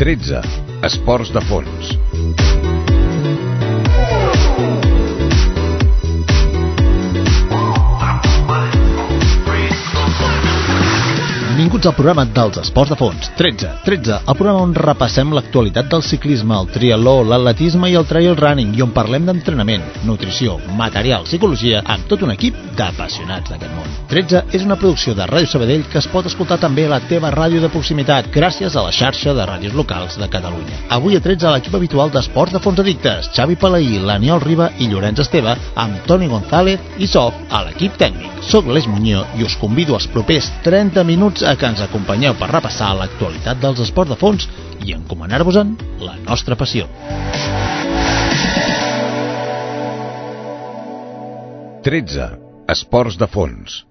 13. Esports de fons. Benvinguts al programa dels esports de fons. 13, el programa on repassem l'actualitat del ciclisme, el triatló, l'atletisme i el trail running, i on parlem d'entrenament, nutrició, material, psicologia, amb tot un equip d'apassionats d'aquest món. 13 és una producció de Ràdio Sabadell que es pot escoltar també a la teva ràdio de proximitat, gràcies a la xarxa de ràdios locals de Catalunya. Avui a 13 l'equip habitual d'esports de fons addictes, Xavi Palaí, l'Aniol Riba i Llorenç Esteve, amb Toni González i Sof a l'equip tècnic. Soc l'Eix Muñoz i us convido als propers 30 minuts a que ens acompanyeu per repassar l'actualitat dels esports de fons i encomanar-vos-en la nostra passió. 13. Esports de fons.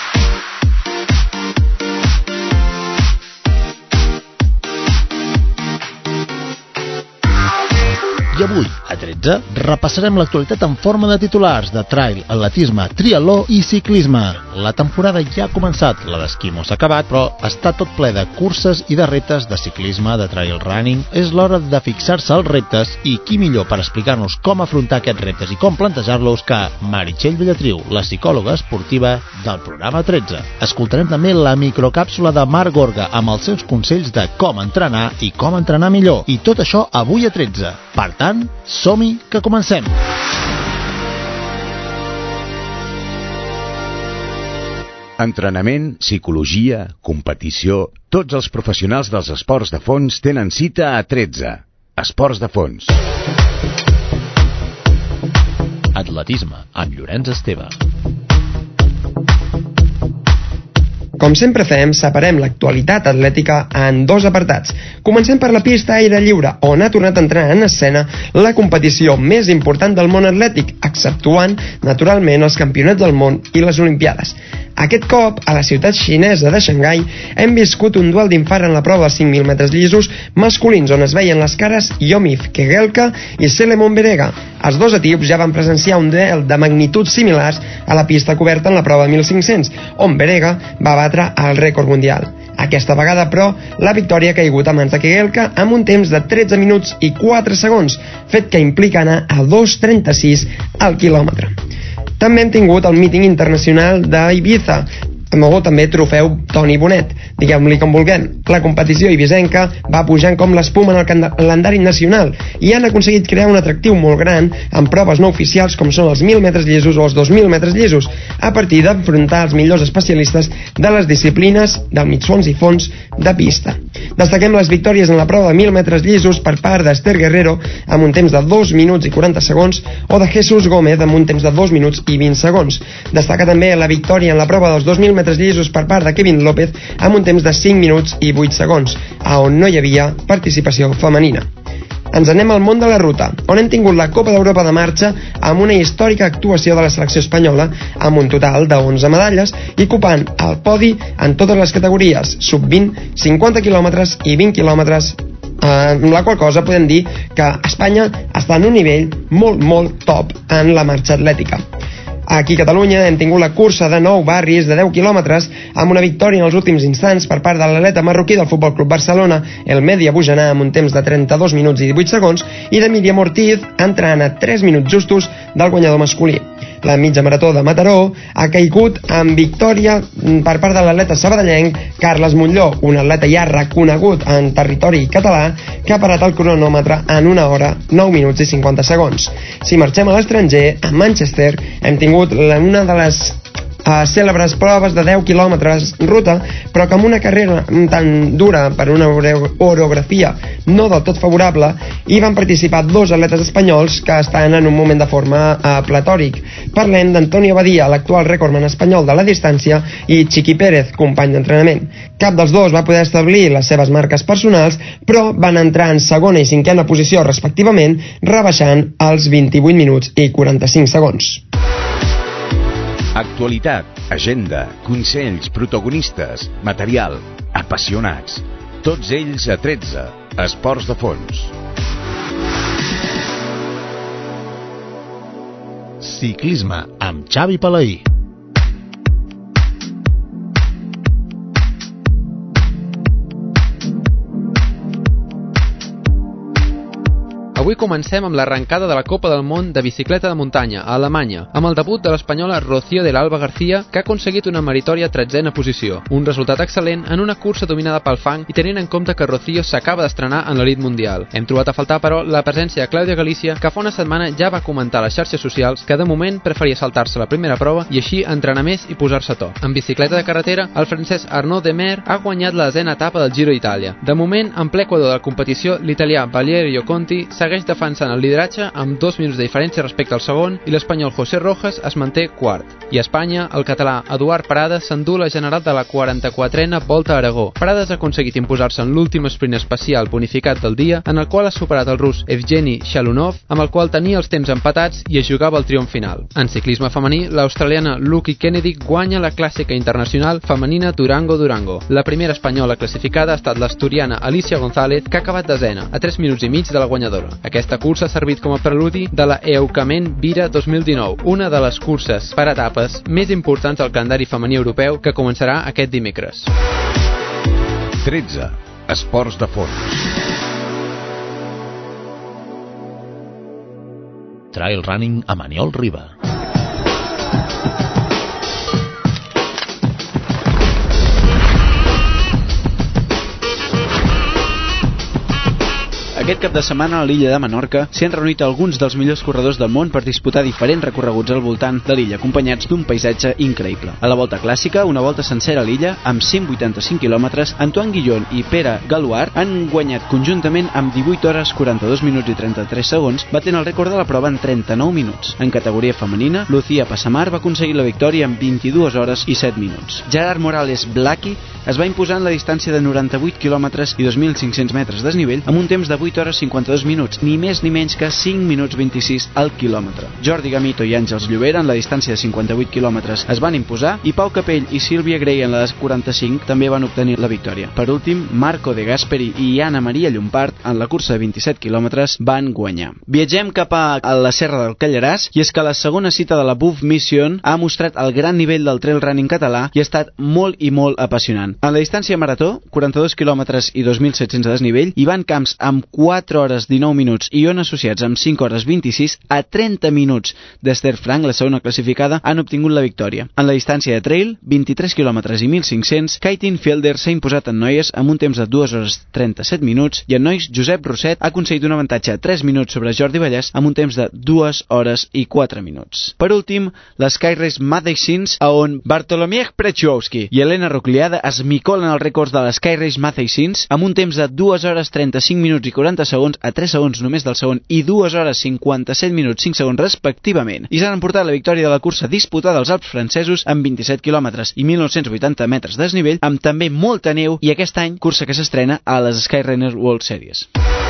I avui, a 13, repassarem l'actualitat en forma de titulars de trail, atletisme, triatló i ciclisme. La temporada ja ha començat, la d'esquimo s'ha acabat, però està tot ple de curses i de reptes de ciclisme, de trail running. És l'hora de fixar-se als reptes i qui millor per explicar-nos com afrontar aquests reptes i com plantejar-los que Meritxell Bellatriu, la psicòloga esportiva del programa 13. Escoltarem també la microcàpsula de Marc Gorga amb els seus consells de com entrenar i com entrenar millor. I tot això avui a 13. Per tant, som-hi que comencem! Entrenament, psicologia, competició... Tots els professionals dels esports de fons tenen cita a 13. Esports de fons. Atletisme, amb Llorenç Esteve. Com sempre fem, separem l'actualitat atlètica en dos apartats. Comencem per la pista aire lliure, on ha tornat a entrar en escena la competició més important del món atlètic, exceptuant, naturalment, els campionats del món i les Olimpiades. Aquest cop, a la ciutat xinesa de Xangai, hem viscut un duel d'infart en la prova dels 5.000 metres llisos masculins, on es veien les cares Yomif Kegelka i Selemon Berega. Els dos etíops ja van presenciar un duel de magnituds similars a la pista coberta en la prova de 1.500, on Berega va batre el rècord mundial. Aquesta vegada, però, la victòria ha caigut a mans de Kegelka amb un temps de 13 minuts i 4 segons, fet que implica anar a 2.36 al quilòmetre. També hem tingut el míting internacional d'Ibiza, o també trofeu Toni Bonet, diguem-li com vulguem. La competició ibisenca va pujant com l'espuma en el calendari nacional i han aconseguit crear un atractiu molt gran amb proves no oficials com són els 1.000 metres llisos o els 2.000 metres llisos, a partir d'enfrontar els millors especialistes de les disciplines del mig fons i fons de pista. Destaquem les victòries en la prova de 1.000 metres llisos per part d'Esther Guerrero amb un temps de 2 minuts i 40 segons o de Jesús Gómez amb un temps de 2 minuts i 20 segons. Destaca també la victòria en la prova dels 2.000 metres llisos per part de Kevin López amb un temps de 5 minuts i 8 segons, a on no hi havia participació femenina. Ens anem al món de la ruta, on hem tingut la Copa d'Europa de marxa amb una històrica actuació de la selecció espanyola amb un total de 11 medalles i ocupant el podi en totes les categories, sub-20, 50 quilòmetres i 20 quilòmetres, amb la qual cosa podem dir que Espanya està en un nivell molt top en la marxa atlètica. Aquí a Catalunya hem tingut la cursa de 9 barris de 10 quilòmetres amb una victòria en els últims instants per part de l'atleta marroquí del Futbol Club Barcelona, el Medi Abujanà, amb un temps de 32 minuts i 18 segons, i de Míriam Ortiz entrant a 3 minuts justos del guanyador masculí. La mitja marató de Mataró ha caigut amb victòria per part de l'atleta sabadellenc Carles Montlló, un atleta ja reconegut en territori català que ha parat el cronòmetre en 1 hora, 9 minuts i 50 segons. Si marxem a l'estranger, a Manchester, hem tingut una de les cèlebres proves de 10 quilòmetres ruta, però que amb una carrera tan dura per una orografia no del tot favorable hi van participar 2 atletes espanyols que estan en un moment de forma platòric. Parlem d'Antonio Badia, l'actual rècordman espanyol de la distància, i Chiqui Pérez, company d'entrenament. Cap dels dos va poder establir les seves marques personals, però van entrar en segona i cinquena posició respectivament, rebaixant els 28 minuts i 45 segons. Actualitat, agenda, consells, protagonistes, material, apassionats. Tots ells a 13. Esports de fons. Ciclisme amb Xavi Palaí. Avui comencem amb l'arrencada de la Copa del Món de bicicleta de muntanya a Alemanya, amb el debut de l'espanyola Rocío del Alba García, que ha aconseguit una meritòria 13a posició. Un resultat excel·lent en una cursa dominada pel fang i tenint en compte que Rocío s'acaba d'estrenar en l'elit mundial. Hem trobat a faltar, però, la presència de Clàudia Galícia, que fa una setmana ja va comentar a les xarxes socials que de moment preferia saltar-se la primera prova i així entrenar més i posar-se a to. En bicicleta de carretera, el francès Arnaud Demer ha guanyat la 10a etapa del Giro d'Itàlia. De moment, en ple equador de la competició, l'italià Valerio Conti segueix defensant el lideratge amb 2 minuts de diferència respecte al segon i l'espanyol José Rojas es manté quart. I a Espanya, el català Eduard Parades s'endú la general de la 44a Volta a Aragó. Parades ha aconseguit imposar-se en l'últim sprint especial bonificat del dia, en el qual ha superat el rus Evgeny Shalunov, amb el qual tenia els temps empatats i es jugava el triomf final. En ciclisme femení, l'australiana Lucy Kennedy guanya la clàssica internacional femenina Durango-Durango. La primera espanyola classificada ha estat l'asturiana Alicia González, que ha acabat desena, a 3 minuts i mig de la guanyadora. Aquesta cursa ha servit com a preludi de la Eucamen Vira 2019, una de les curses per etapes més importants del calendari femení europeu, que començarà aquest dimecres. 13. Esports de fons. Trail Running a Maniol Riba. Aquest cap de setmana a l'illa de Menorca s'hi han reunit alguns dels millors corredors del món per disputar diferents recorreguts al voltant de l'illa, acompanyats d'un paisatge increïble. A la volta clàssica, una volta sencera a l'illa, amb 185 quilòmetres, Antoine Guillon i Pere Galuard han guanyat conjuntament amb 18 hores, 42 minuts i 33 segons, batent el rècord de la prova en 39 minuts. En categoria femenina, Lucía Passamar va aconseguir la victòria en 22 hores i 7 minuts. Gerard Morales Blackie es va imposar en la distància de 98 quilòmetres i 2.500 metres desnivell amb un temps de 8 hores 52 minuts, ni més ni menys que 5 minuts 26 al quilòmetre. Jordi Gamito i Àngels Llobera en la distància de 58 quilòmetres es van imposar i Pau Capell i Sílvia Grey en la de 45 també van obtenir la victòria. Per últim, Marco de Gasperi i Anna Maria Llompart en la cursa de 27 quilòmetres van guanyar. Viatgem cap a la Serra del Callaràs i és que la segona cita de la Buff Mission ha mostrat el gran nivell del trail running català i ha estat molt i molt apassionant. En la distància marató, 42 quilòmetres i 2.700 de desnivell, Ivan Camps amb 4 hores 19 minuts i On Associats amb 5 hores 26 a 30 minuts d'Esther Frank, la segona classificada, han obtingut la victòria. En la distància de trail, 23 quilòmetres i 1.500, Kaitin Fielder s'ha imposat en noies amb un temps de 2 hores 37 minuts i en nois, Josep Roset ha aconseguit un avantatge de 3 minuts sobre Jordi Vallès amb un temps de 2 hores i 4 minuts. Per últim, la Sky Race Mattheysins, on Bartolomiej Prechowski i Elena Rocliada es micolen els rècords de la Sky Race Mattheysins amb un temps de 2 hores 35 minuts i 40 segons a 3 segons només del segon i 2 hores 57 minuts 5 segons respectivament, i s'han emportat la victòria de la cursa disputada als Alps francesos amb 27 quilòmetres i 1.980 metres de desnivell, amb també molta neu, i aquest any cursa que s'estrena a les Skyrunner World Series.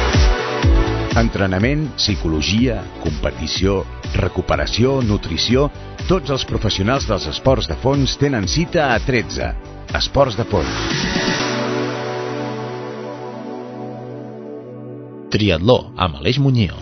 Entrenament, psicologia, competició, recuperació, nutrició... Tots els professionals dels esports de fons tenen cita a 13. Esports de fons. Triatló amb Aleix Muñoz.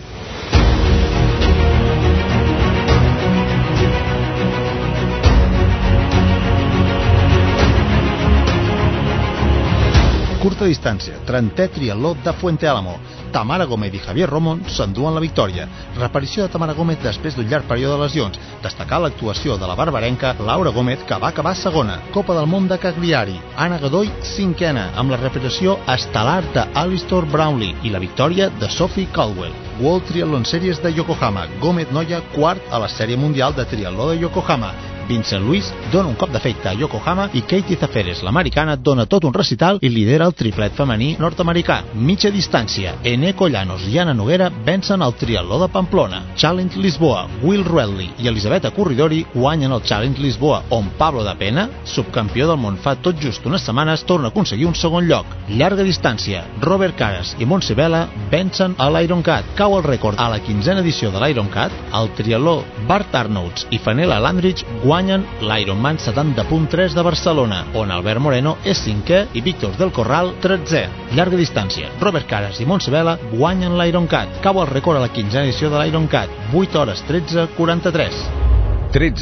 Curta distància, 30è triatló de Fuente Álamo. Tamara Gómez i Javier Romón s'enduen la victòria. Reparició de Tamara Gómez després d'un llarg període de lesions. Destacar l'actuació de la barbarenca Laura Gómez, que va acabar segona. Copa del món de Cagliari. Anna Godoy, cinquena, amb la reparació estel·lar d'Alistair Brownlee i la victòria de Sophie Caldwell. World Triathlon Series de Yokohama. Gómez Noya, quart a la sèrie mundial de triatló de Yokohama. Vincent Luis dona un cop d'efecte a Yokohama i Katie Zaferes, l'americana, dona tot un recital i lidera el triplet femení nord-americà. Mitja distància, Eneko Llanos i Anna Noguera vencen el triatló de Pamplona. Challenge Lisboa, Will Redley i Elisabetta Corridori guanyen el Challenge Lisboa, on Pablo da Pena, subcampió del món fa tot just unes setmanes, torna a aconseguir un segon lloc. Llarga distància, Robert Caras i Montse Vela vencen a l'Ironcat. Cau el rècord a la 15a edició de l'Ironcat. El triatló Bart Arnouts i Fenella Landrich guanyen l'Ironman 70.3 de Barcelona, on Albert Moreno és 5è i Víctor del Corral 13è. Llarga distància, Robert Caras i Montse Vela guanyen l'Ironcat. Cau el rècord a la 15a edició de l'Ironcat, 8 hores 13:43. 13.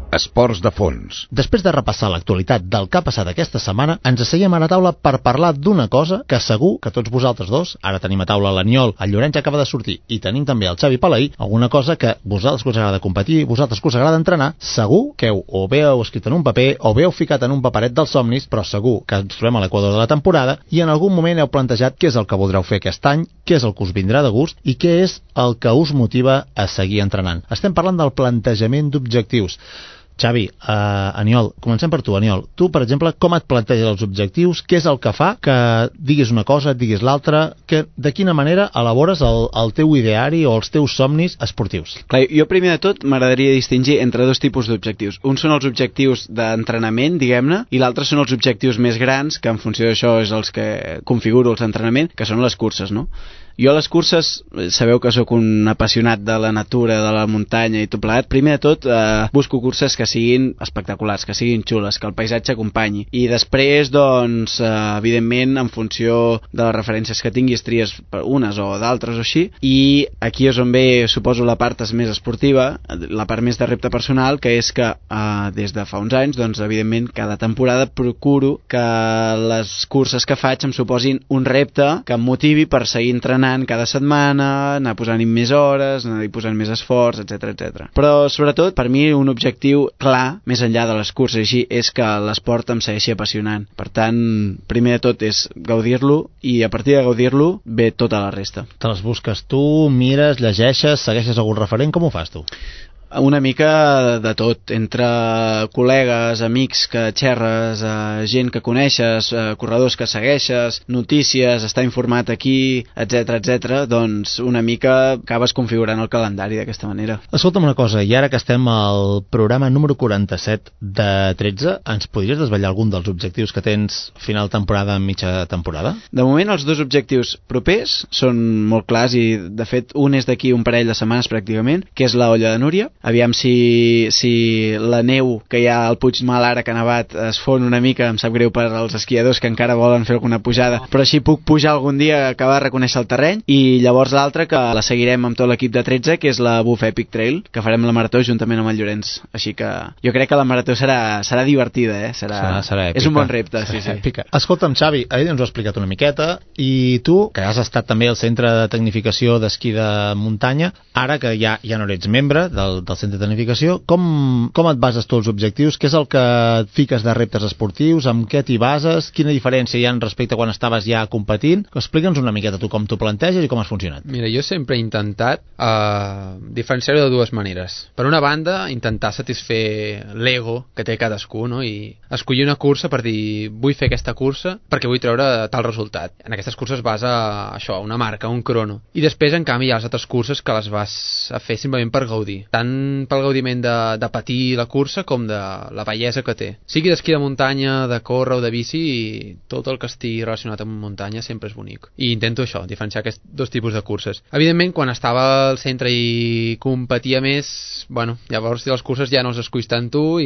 Esports de fons. Després de repassar l'actualitat del que ha passat aquesta setmana, ens asseiem a la taula per parlar d'una cosa que segur que tots vosaltres dos, ara tenim a taula l'Aniol, el Llorenç acaba de sortir i tenim també el Xavi Palaí, alguna cosa que vosaltres que us agrada competir, vosaltres que us agrada entrenar, segur que o bé heu escrit en un paper o bé heu ficat en un paperet dels somnis, però segur que ens trobem a l'equador de la temporada i en algun moment heu plantejat què és el que voldreu fer aquest any, què és el que us vindrà de gust i què és el que us motiva a seguir entrenant. Estem parlant del plantejament d'objectius. Xavi, Aniol, comencem per tu, Aniol. Tu, per exemple, com et planteges els objectius? Què és el que fa que diguis una cosa, et diguis l'altra? De quina manera elabores el teu ideari o els teus somnis esportius? Clar, jo primer de tot m'agradaria distingir entre dos tipus d'objectius. Un són els objectius d'entrenament, diguem-ne, i l'altre són els objectius més grans, que en funció d'això és els que configuro els entrenaments, que són les curses, no? Jo a les curses, sabeu que sóc un apassionat de la natura, de la muntanya i tot plegat. Primer de tot, busco curses que siguin espectaculars, que siguin xules, que el paisatge acompanyi. I després, doncs, evidentment, en funció de les referències que tinguis, tries unes o d'altres o així. I aquí és on ve, suposo, la part més esportiva, la part més de repte personal, que és que des de fa uns anys, doncs, evidentment, cada temporada procuro que les curses que faig em suposin un repte que em motivi per seguir entrenant cada setmana, anar posant-hi més hores, anar-hi posant més esforç, etc. Però, sobretot, per mi un objectiu clar, més enllà de les curses així, és que l'esport em segueixi apassionant. Per tant, primer de tot és gaudir-lo i a partir de gaudir-lo ve tota la resta. Te les busques tu, mires, llegeixes, segueixes algun referent, com ho fas tu? Una mica de tot, entre col·legues, amics que xerres, gent que coneixes, corredors que segueixes, notícies, estar informat aquí, etc. Doncs una mica acabes configurant el calendari d'aquesta manera. Escolta'm una cosa, i ara que estem al programa número 47 de 13, ens podries desvetllar algun dels objectius que tens final temporada, mitja temporada? De moment els dos objectius propers són molt clars i de fet un és d'aquí un parell de setmanes pràcticament, que és la Olla de Núria. Aviam si la neu que hi ha al Puigmal ara que ha nevat es fon una mica, em sap greu per als esquiadors que encara volen fer alguna pujada, però així puc pujar algun dia, acabar de reconèixer el terreny. I llavors l'altra que la seguirem amb tot l'equip de 13, que és la Buff Epic Trail, que farem la marató juntament amb el Llorenç. Així que jo crec que la marató serà divertida, Serà èpica. És un bon repte, sí. Èpica. Escolta'm, Xavi, ahir ens ho ha explicat una miqueta, i tu, que has estat també al centre de tecnificació d'esquí de muntanya, ara que ja no ets membre del centre de tecnificació, com et bases tu els objectius? Què és el que et fiques de reptes esportius? Amb què t'hi bases? Quina diferència hi ha respecte a quan estaves ja competint? Explica'ns una miqueta tu com t'ho planteges i com has funcionat. Mira, jo sempre he intentat diferenciar-ho de dues maneres. Per una banda, intentar satisfer l'ego que té cadascú, no? I escollir una cursa per dir, vull fer aquesta cursa perquè vull treure tal resultat. En aquestes curses vas a això, una marca, un crono. I després, en canvi, hi ha les altres curses que les vas a fer simplement per gaudir. Tant pel gaudiment de patir la cursa com de la bellesa que té. Sigui d'esquí de muntanya, de córrer o de bici, i tot el que estigui relacionat amb muntanya sempre és bonic. I intento això, diferenciar aquests dos tipus de curses. Evidentment, quan estava al centre i competia més, llavors les curses ja no les esculls tant tu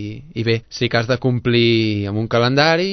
i bé, sí que has de complir amb un calendari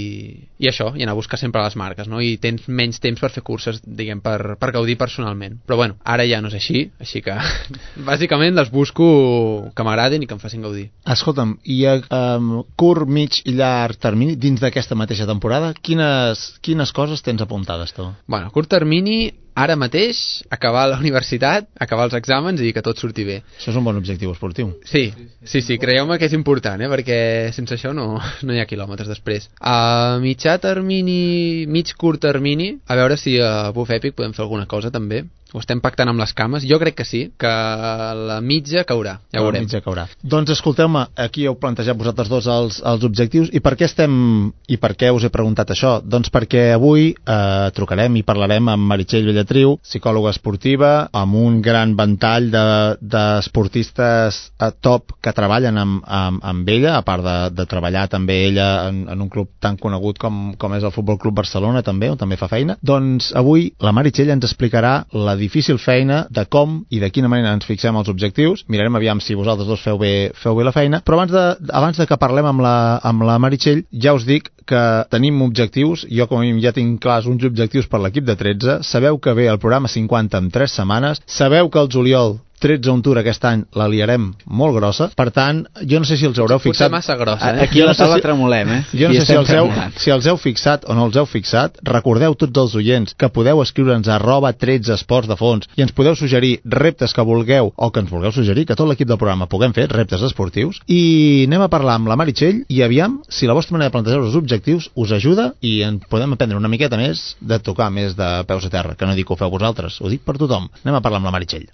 i això, i anar a buscar sempre les marques, no? I tens menys temps per fer curses, diguem, per gaudir personalment. Però ara ja no és així que bàsicament les busco que m'agraden i que em facin gaudir. Escolta'm, i a curt, mig i llarg termini, dins d'aquesta mateixa temporada, quines coses tens apuntades tu? A curt termini, ara mateix, acabar la universitat, acabar els exàmens i que tot surti bé. Això és un bon objectiu esportiu. Sí, creieu-me que és important, perquè sense això no hi ha quilòmetres després. A mitjà termini, mig curt termini, a veure si a Buff Epic podem fer alguna cosa també. Ho estem pactant amb les cames. Jo crec que sí, que la mitja caurà. Ja ho veurem. La mitja caurà. Doncs escolteu-me, aquí heu plantejat vosaltres dos els objectius. I per què us he preguntat això? Doncs perquè avui trucarem i parlarem amb Meritxell Bellatriu, psicòloga esportiva, amb un gran ventall d'esportistes top que treballen amb ella, a part de treballar també ella en un club tan conegut com és el Futbol Club Barcelona també, on també fa feina. Doncs avui la Meritxell ens explicarà la difícil feina de com i de quina manera ens fixem els objectius. Mirarem aviam si vosaltres dos feu bé la feina, però abans de que parlem amb la Meritxell, ja us dic que tenim objectius. Jo com a mínim ja tinc clars uns objectius per l'equip de 13. Sabeu que ve el programa 50 en 3 setmanes. Sabeu que el juliol 13 on tour aquest any la liarem molt grossa, per tant, jo no sé si els haureu fixat... Potser massa grossa, Aquí a la taula tremolem, Jo no sé si els heu fixat o no els heu fixat. Recordeu tots els oients que podeu escriure'ns a @13 esports de fons i ens podeu suggerir reptes que vulgueu o que ens vulgueu suggerir, que tot l'equip del programa puguem fer reptes esportius, i anem a parlar amb la Meritxell i aviam si la vostra manera de plantejar els objectius us ajuda i en podem aprendre una miqueta més de tocar més de peus a terra, que no dic que ho feu vosaltres, ho dic per tothom. Anem a parlar amb la Meritxell.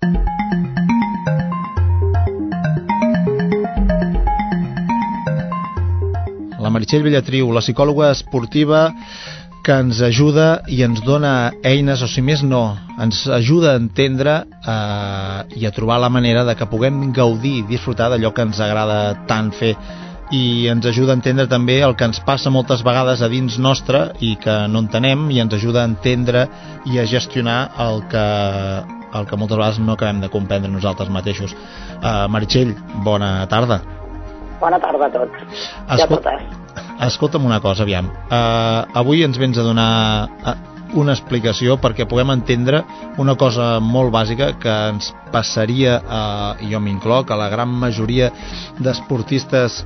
La Meritxell Bellatriu, la psicòloga esportiva que ens ajuda i ens dona eines, o si més no, ens ajuda a entendre i a trobar la manera de que puguem gaudir i disfrutar d'allò que ens agrada tant fer, i ens ajuda a entendre també el que ens passa moltes vegades a dins nostre i que no entenem, i ens ajuda a entendre i a gestionar el que moltes vegades no acabem de comprendre nosaltres mateixos. Meritxell, bona tarda. Bona tarda a tots i a totes. Escolta'm una cosa, aviam. Avui ens vens a donar una explicació perquè puguem entendre una cosa molt bàsica que ens passaria, i jo m'incloc, a la gran majoria d'esportistes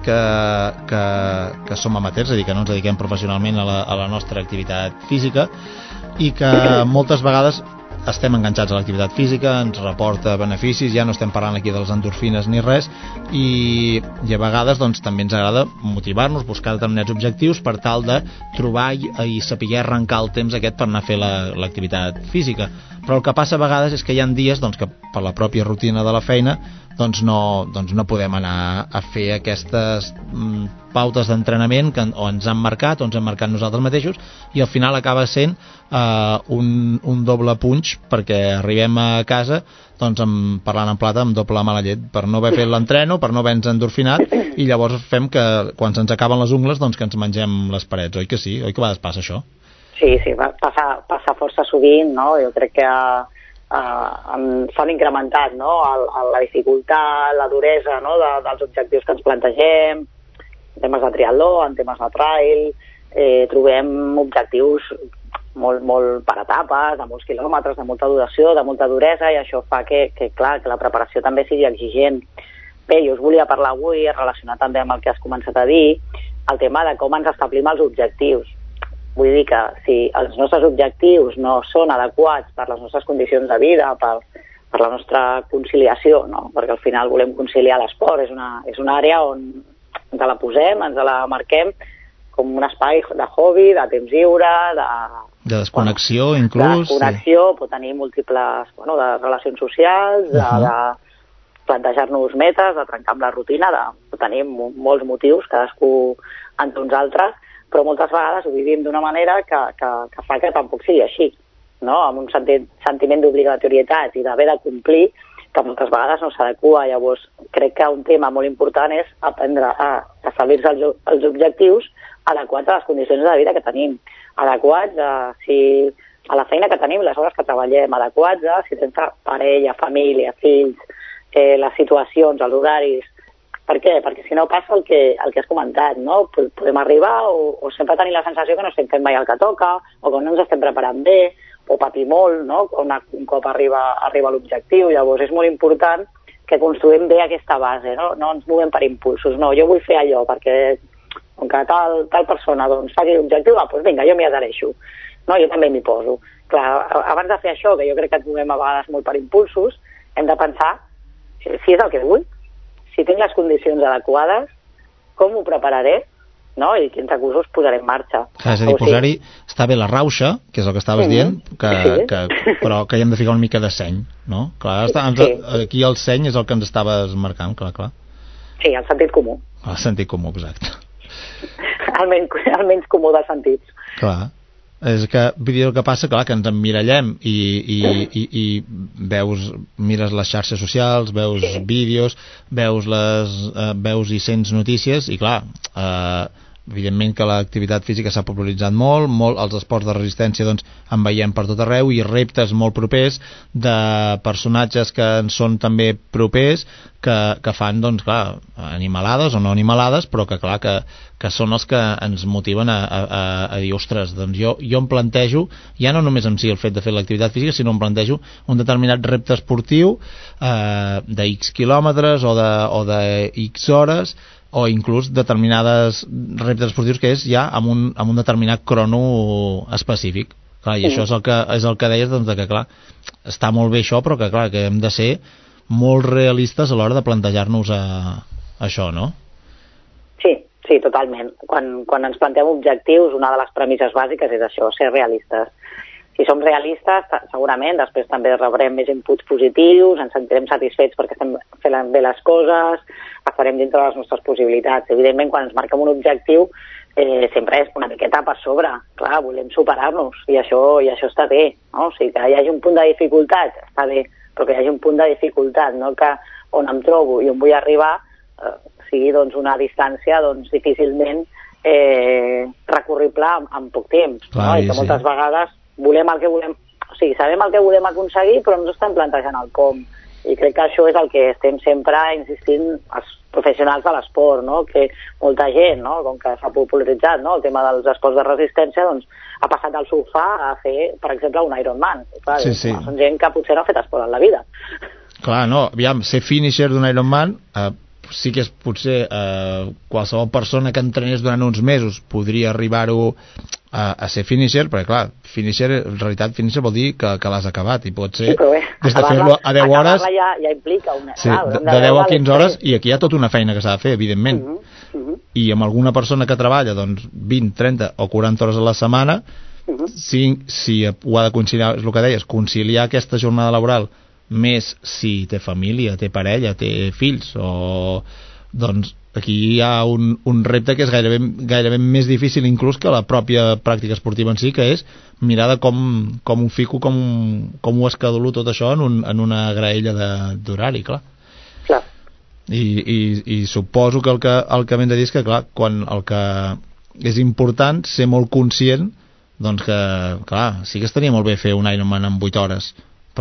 que som amateurs, és a dir, que no ens dediquem professionalment a la nostra activitat física, i que moltes vegades estem enganxats a l'activitat física, ens reporta beneficis, ja no estem parlant aquí de les endorfines ni res, i a vegades doncs, també ens agrada motivar-nos, buscar determinats objectius per tal de trobar i saber arrencar el temps aquest per anar a fer l'activitat física. Però el que passa a vegades és que hi ha dies doncs, que per la pròpia rutina de la feina doncs no podem anar a fer aquestes pautes d'entrenament que o ens han marcat o ens hem marcat nosaltres mateixos, i al final acaba sent un doble punx, perquè arribem a casa doncs parlant en plata amb doble mala llet per no haver fet l'entreno, per no haver-nos endorfinat, i llavors fem que quan se'ns acaben les ungles doncs que ens mengem les parets, oi que sí? Oi que a vegades passa això? Sí, passa força sovint, no? Jo crec que s'han incrementat, no? La dificultat, la duresa, no? dels objectius que ens plantegem, en temes de triatló, en temes de trail, trobem objectius molt per etapes, de molts quilòmetres, de molta duració, de molta duresa, i això fa que la preparació també sigui exigent. Bé, jo us volia parlar avui, relacionat també amb el que has començat a dir, el tema de com ens establim els objectius. Vull dir que si els nostres objectius no són adequats per les nostres condicions de vida, per la nostra conciliació, no? Perquè al final volem conciliar l'esport, és una àrea on ens la posem, ens la marquem com un espai de hobby, de temps lliure, de desconnexió, inclús. De desconnexió, sí. Pot tenir múltiples de relacions socials, de plantejar-nos metes, de trencar amb la rutina, de tenir molts motius, cadascú entre uns altres, però moltes vegades ho vivim d'una manera que fa que tampoc sigui així, no? Amb un sentiment d'obligatorietat i d'haver de complir, que moltes vegades no s'adequa. Llavors, crec que un tema molt important és aprendre a establir-se els objectius adequats a les condicions de vida que tenim, adequats a la feina que tenim, les hores que treballem, adequats a si tens parella, família, fills, les situacions, els horaris. Per què? Perquè si no passa el que has comentat, no? Podem arribar o sempre tenir la sensació que no estem fent mai el que toca, o que no ens estem preparant bé, o patir molt, no? Un cop arriba l'objectiu. Llavors és molt important que construïm bé aquesta base, no? No ens movem per impulsos, no, jo vull fer allò perquè com que tal persona doncs, fa aquell objectiu, doncs vinga, jo m'hi adhereixo, no? Jo també m'hi poso. Clar, abans de fer això, que jo crec que ens movem a vegades molt per impulsos, hem de pensar si és el que vull, si tinc les condicions adequades, com ho prepararé, no? I quins recursos posaré en marxa. És a dir, posar-hi, està bé la rauxa, que és el que estaves dient, però que hi hem de ficar una mica de seny, no? Clar, aquí el seny és el que ens estaves marcant, clar. Sí, el sentit comú. El sentit comú, exacte. El menys comú dels sentits. Clar. És que, vull dir, el que passa, clar, que ens emmirallem i mires les xarxes socials, veus vídeos, veus i sents notícies, i clar, evidentment que l'activitat física s'ha popularitzat molt, els esports de resistència doncs en veiem per tot arreu, i reptes molt propers de personatges que en són també propers, que fan, doncs clar, animalades o no animalades, però que clar, que són els que ens motiven a dir, ostres, doncs jo em plantejo, ja no només en si el fet de fer l'activitat física, sinó em plantejo un determinat repte esportiu de X quilòmetres o de X hores, o inclús determinades reptes esportius que és ja amb un determinat crono específic. Clar, i això és el que deies, doncs, que clar, està molt bé això, però que clar, que hem de ser molt realistes a l'hora de plantejar-nos això, no? Sí, totalment. Quan ens plantem objectius, una de les premisses bàsiques és això, ser realistes. Si som realistes, segurament després també rebrem més inputs positius, ens sentirem satisfets perquè estem fent bé les coses, farem dintre de les nostres possibilitats. Evidentment, quan ens marquem un objectiu, sempre és una miqueta per sobre. Clar, volem superar-nos, i això està bé, no? O sigui, que hi hagi un punt de dificultat, està bé, però que hi hagi un punt de dificultat, no? Que on em trobo i on vull arribar sigui doncs, una distància doncs, difícilment recurrible en poc temps. Clar, no? I que moltes vegades volem el que volem, o sigui, sabem el que volem aconseguir, però no ens estem plantejant el com. I crec que això és el que estem sempre insistint els professionals de l'esport, no? Que molta gent, no? Com que s'ha popularitzat, no? El tema dels esports de resistència, doncs ha passat del sofà a fer, per exemple, un Ironman. Clar, sí. Són gent que potser no ha fet esport en la vida. Clar, no, aviam, ser finisher d'un Ironman sí que és potser qualsevol persona que entrenés durant uns mesos podria arribar-ho a ser finisher, perquè clar, finisher, en realitat finisher vol dir que l'has acabat, i pot ser des de fer-lo a 10 hores ja implica una... Sí, de 10 a 15 hores, i aquí hi ha tota una feina que s'ha de fer, evidentment. I amb alguna persona que treballa doncs 20, 30 o 40 hores a la setmana, si ho ha de conciliar, és el que deies, conciliar aquesta jornada laboral més si té família, té parella, té fills, o doncs aquí hi ha un repte que és gairebé més difícil inclús que la pròpia pràctica esportiva en si, que és mirar de com ho fico, com ho escadulo tot això en una graella d'horari, clar. I suposo que el que m'hem de dir és que, clar, quan el que és important ser molt conscient, doncs que, clar, sí que estaria molt bé fer un Ironman en 8 hores,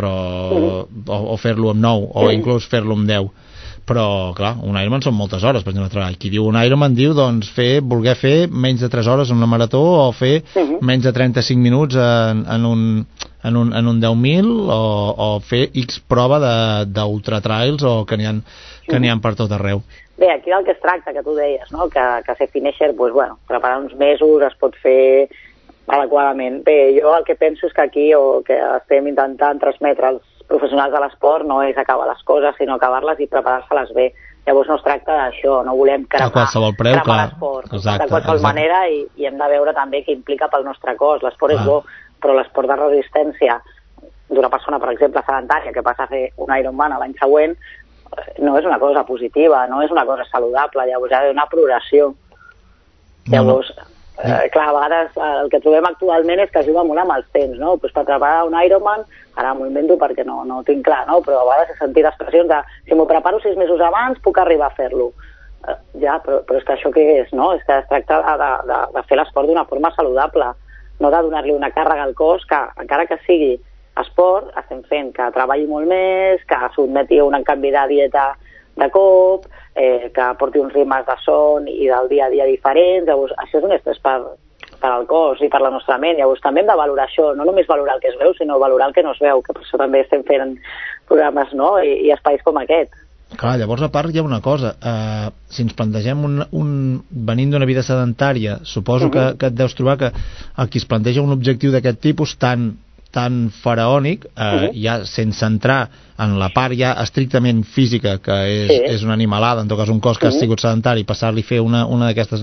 però o fer-lo amb 9, o inclús fer-lo amb 10, però clar, un Ironman són moltes hores. Per exemple, qui diu un Ironman diu doncs voler fer menys de 3 hores en una marató, o fer menys de 35 minuts en un 10.000, o fer X prova d'ultratrails, o que n'hi ha per tot arreu. Bé, aquí del que es tracta, que tu deies, no? Que ser finisher, doncs, bueno, preparar uns mesos es pot fer adequadament. Bé, jo el que penso és que aquí, o que estem intentant transmetre als professionals de l'esport, no és acabar les coses, sinó acabar-les i preparar-se-les bé. Llavors no es tracta d'això, no volem cremar l'esport de qualsevol manera, i hem de veure també què implica pel nostre cos. L'esport és bo, però l'esport de resistència d'una persona, per exemple, sedentària, que passa a fer un Ironman l'any següent, no és una cosa positiva, no és una cosa saludable. Llavors hi ha d'haver una progressió. Llavors, clar, a vegades el que trobem actualment és que es juga molt amb els temps, no? Pues per preparar un Ironman, ara m'ho invento perquè no ho tinc clar, no? Però a vegades he sentit expressions de si m'ho preparo 6 mesos abans puc arribar a fer-lo. Ja, però és que això què és, no? És que es tracta de fer l'esport d'una forma saludable, no de donar-li una càrrega al cos que, encara que sigui esport, estem fent que treballi molt més, que sotmeti a un canvi de dieta de cop, que porti uns ritmes de son i del dia a dia diferents. Llavors, això és un estrès per al cos i per la nostra ment. Llavors també hem de valorar això, no només valorar el que es veu, sinó valorar el que no es veu, que per això també estem fent programes, no? I espais com aquest. Clar, llavors a part hi ha una cosa, si ens plantegem venint d'una vida sedentària, suposo que et deus trobar que el qui es planteja un objectiu d'aquest tipus tan faraònic, ja sense entrar en la part ja estrictament física, que és una animalada, en tot cas un cos que ha sigut sedentari, passar-li a fer una d'aquestes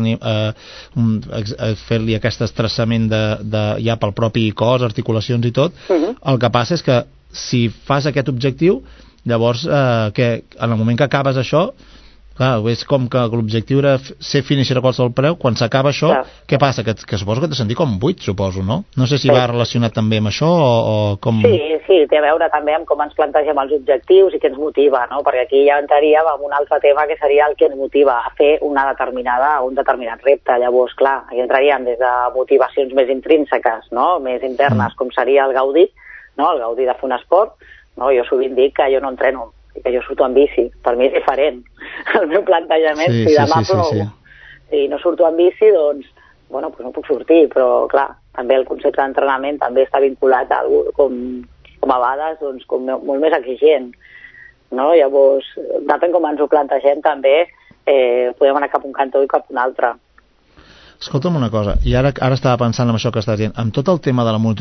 fer-li aquest estressament ja pel propi cos, articulacions i tot, el que passa és que si fas aquest objectiu, llavors que en el moment que acabes això, Clar, és com que l'objectiu era ser finisher a qualsevol preu. Quan s'acaba això, què passa? Que suposo que t'has sentit com buit, suposo, no? No sé si va relacionat també amb això o com... Sí, té a veure també amb com ens plantegem els objectius i què ens motiva, no? Perquè aquí ja entraríem en un altre tema que seria el que ens motiva a fer un determinat repte. Llavors, clar, aquí entraríem des de motivacions més intrínseques, no? Més internes, com seria el gaudir, no? El gaudir de fer un esport, no? Jo sovint dic que jo no entreno, que jo surto en bici. Per mi és diferent el meu plantejament. Si demà plou i no surto en bici, doncs, bueno, pues no puc sortir, però clar, també el concepte d'entrenament també està vinculat a algú com a vegades, doncs, com molt més exigent, no? Llavors, depèn com ens ho plantegem també, podem anar cap un cantó i cap un altre. Escolta'm una cosa, i ara estava pensant en això que estàs dient, amb tot el tema de la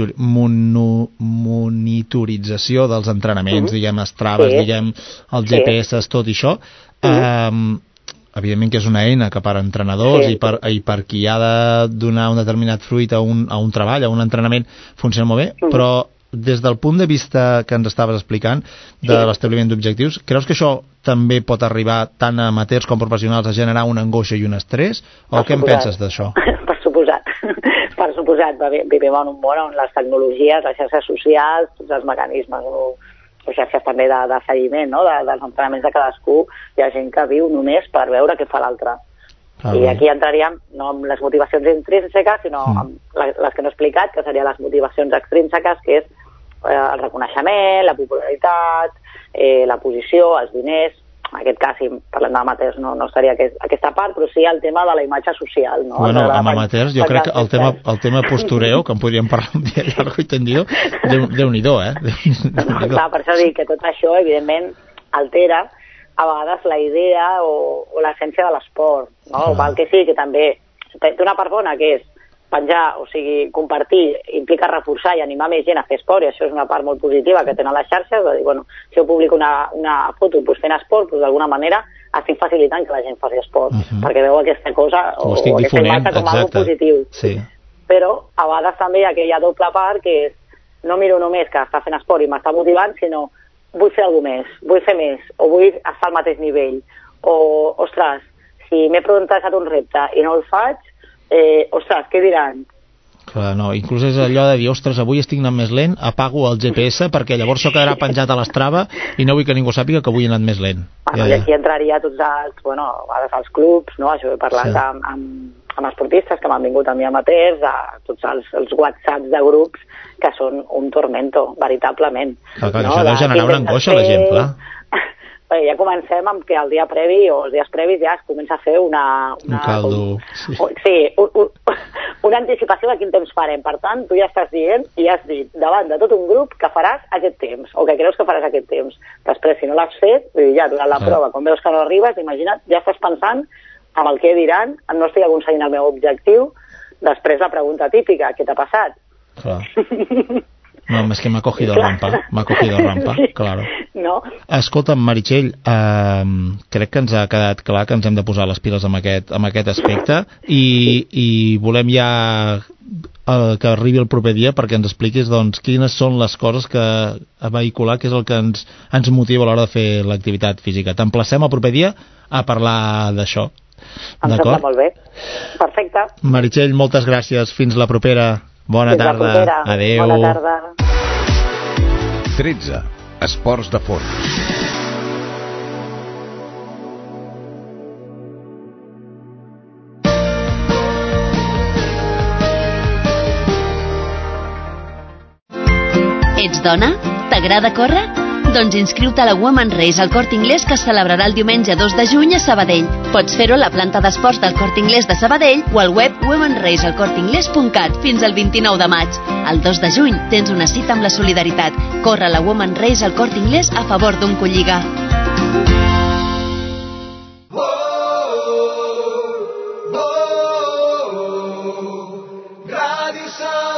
monitorització dels entrenaments, diguem, les traves, diguem, els GPS, tot i això, evidentment que és una eina que per a entrenadors i per qui ha de donar un determinat fruit a un treball, a un entrenament, funciona molt bé, però des del punt de vista que ens estaves explicant de l'establiment d'objectius, creus que això també pot arribar tant a amateurs com professionals a generar una angoixa i un estrès? O què en penses d'això? Per suposat. Vivim en un món on les tecnologies, les xarxes socials, tots els mecanismes o xarxes també de seguiment, no? Dels entrenaments de cadascú, hi ha gent que viu només per veure què fa l'altre. I aquí entraríem no amb les motivacions intrínseques, sinó amb les que no he explicat, que serien les motivacions extrínseques, que és el reconeixement, la popularitat, la posició, els diners. En aquest cas, si parlem d'amateurs, no estaria aquesta part, però sí el tema de la imatge social. No? Bueno, amb amateurs, jo crec que el tema postureo, que en podríem parlar un dia llarg i tendido, Déu-n'hi-do, Clar, per això dic que tot això, evidentment, altera a vegades la idea o l'essència de l'esport, no? Val que sí, que també té una part bona, que és penjar, o sigui, compartir, implica reforçar i animar més gent a fer esport, i això és una part molt positiva que tenen les xarxes, de dir, bueno, si jo publico una foto fent esport, doncs d'alguna manera estic facilitant que la gent faci esport, perquè veu aquesta cosa o aquesta imatge com algo positiu. Sí. Però a vegades també hi ha aquella doble part que és, no miro només que està fent esport i m'està motivant, sinó vull fer alguna més, vull fer més, o vull estar al mateix nivell, o, ostres, si m'he plantejat un repte i no el faig, ostres, què diran? Clar, no, inclús és allò de dir, ostres, avui estic anant més lent, apago el GPS perquè llavors això quedarà penjat a l'estrava i no vull que ningú sàpiga que avui he anat més lent. I aquí entraria tots els clubs, no? Això he parlat amb esportistes que m'han vingut a mi amateurs, a tots els whatsapps de grups que són un tormento, veritablement. Clar, això deu generar una angoixa a la gent, clar. Bé, ja comencem amb que el dia previ o els dies previs ja es comença a fer un caldo. Una anticipació de quin temps farem. Per tant, tu ja estàs dient i has dit davant de tot un grup que faràs aquest temps o que creus que faràs aquest temps. Després, si no l'has fet, ja durant la prova, quan veus que no arribes, imagina't, ja estàs pensant amb el que diran, no estic aconseguint el meu objectiu. Després la pregunta típica, què t'ha passat? Clar. No, és que m'ha cogido rampa, claro. No? Escolta'm, Meritxell, crec que ens ha quedat clar que ens hem de posar les piles amb aquest aspecte i volem ja que arribi el proper dia perquè ens expliquis doncs, quines són les coses que a vehicular, que és el que ens motiva a l'hora de fer l'activitat física. T'emplacem el proper dia a parlar d'això. Em sembla molt bé. Perfecte. Meritxell, moltes gràcies. Fins la propera. Bona tarda. Adéu. Bona tarda. 13. Esports de fons. Ets dona? T'agrada córrer? Doncs inscriu-te a la Women's Race al Corte Inglés que es celebrarà el diumenge 2 de juny a Sabadell. Pots fer-ho a la planta d'esports del Corte Inglés de Sabadell o al web womensracealcorteinglés.cat fins al 29 de maig. El 2 de juny tens una cita amb la solidaritat. Corre la Women's Race al Corte Inglés a favor d'un colliga. Ràdio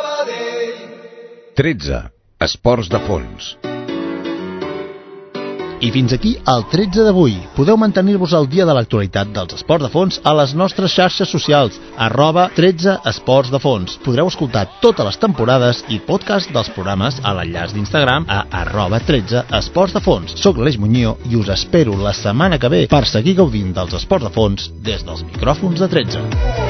Sabadell. 13. Esports de fons. I fins aquí el 13 d'avui. Podeu mantenir-vos al dia de l'actualitat dels esports de fons a les nostres xarxes socials, @13esports de fons. Podreu escoltar totes les temporades i podcast dels programes a l'enllaç d'Instagram a @13esports de fons. Soc l'Aleix Muñoz i us espero la setmana que ve per seguir gaudint dels esports de fons des dels micròfons de 13.